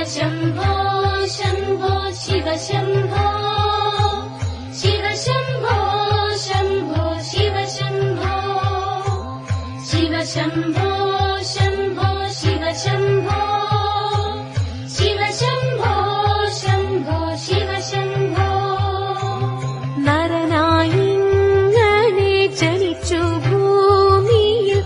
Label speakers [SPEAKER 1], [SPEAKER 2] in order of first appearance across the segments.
[SPEAKER 1] शम्भो शम्भो शिव शम्भो शिव शम्भो शम्भो शिव शम्भो शिव शम्भो शम्भो शिव शम्भो शिव शम्भो शम्भो शिव शम्भो
[SPEAKER 2] നരനായിങ്ങനെ ജനിച്ചു ഭൂമിയിൽ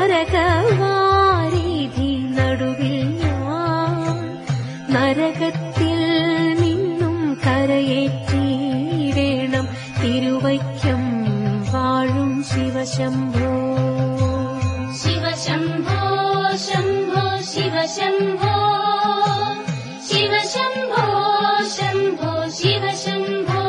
[SPEAKER 2] നരകവാരിധി നടുവിൽ ഞാൻ നരകത്തിൽ നിന്നും കരയേറ്റിയിടേണം തിരുവൈക്കം വാഴും ശിവശംഭോ
[SPEAKER 1] शिव शम्भो शम्भो शिव शम्भो शिव शम्भो शम्भो शिव शम्भो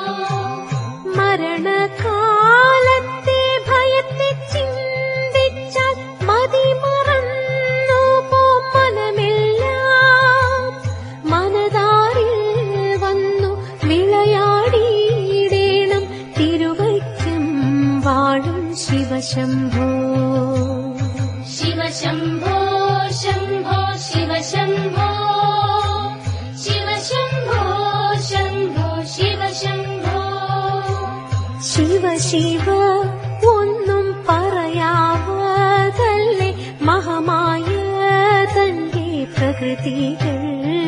[SPEAKER 2] മരണകാലത്തെ ഭയത്തെ ചിന്തിച്ചാൽ മതിമറന്നു പോം മനമെല്ലാം മനതാരിൽ വന്നു വിളയാടിയിടേണം തിരുവൈക്കം വാഴും ശിവശംഭോ
[SPEAKER 1] शिव शम्भो शम्भो शिव शम्भो शिव शम्भो शम्भो शिव शम्भो
[SPEAKER 2] ശിവ ശിവ ഒന്നും പറയാവതല്ലേ മഹമായ തന്റെ പ്രകൃതികൾ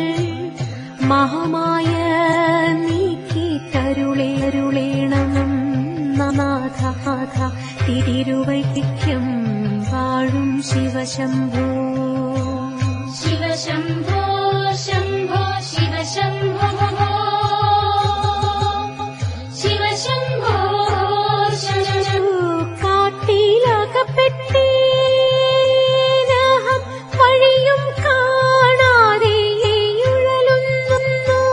[SPEAKER 2] മഹമായ നീക്കി തരുളേണം നാഥ തിരുവൈക്കം വാഴും ശിവശംഭോ
[SPEAKER 1] शिव शम्भो शम्भो शिव शम्भो शिव शम्भो
[SPEAKER 2] കാട്ടിലകപ്പെട്ടേനഹം വഴിയും കാണാതെ ഉഴലുന്നു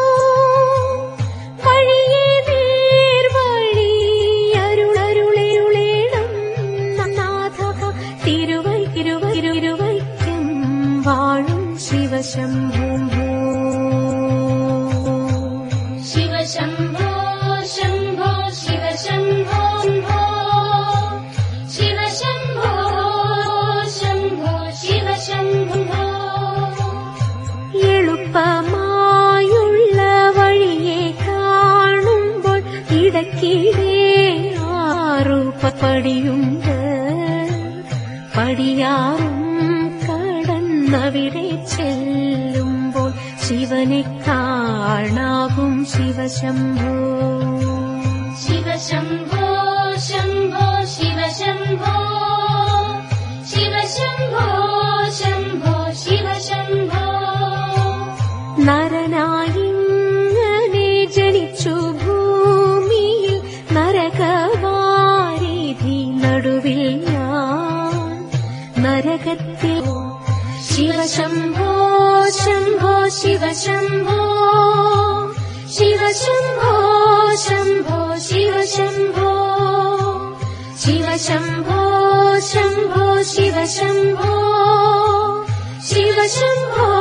[SPEAKER 2] വഴിയെ നേർവഴി അരുളരുളേണം നാഥ തിരുവൈക്കം വാഴും ശിവശംഭോ
[SPEAKER 1] शिव शम्भो शम्भो शिव शम्भो शिव शम्भो शम्भो शिव शम्भो
[SPEAKER 2] എളുപ്പമായുള്ള വഴിയെ കാണുമ്പോൾ ഇടയ്ക്കിടെ ആറു പടിയുണ്ട് പടിയാറും കടന്നവിടെ ചെല്ലുമ്പോൾ ശിവനെ കാണാകും ശിവശംഭോ
[SPEAKER 1] शिव शम्भो शम्भो शिव शम्भो शिव शम्भो शम्भो शिव शम्भो
[SPEAKER 2] നരനായിങ്ങനെ ജനിച്ചു ഭൂമിയിൽ നരകവാരിധി നടുവിൽ ഞാൻ നരകത്തിൽ ശിവശംഭോ ശംഭോ ശിവശംഭോ ശിവശംഭോ ശംഭോ ശിവശംഭോ ശിവശംഭോ ശംഭോ ശിവശംഭോ ശിവശംഭോ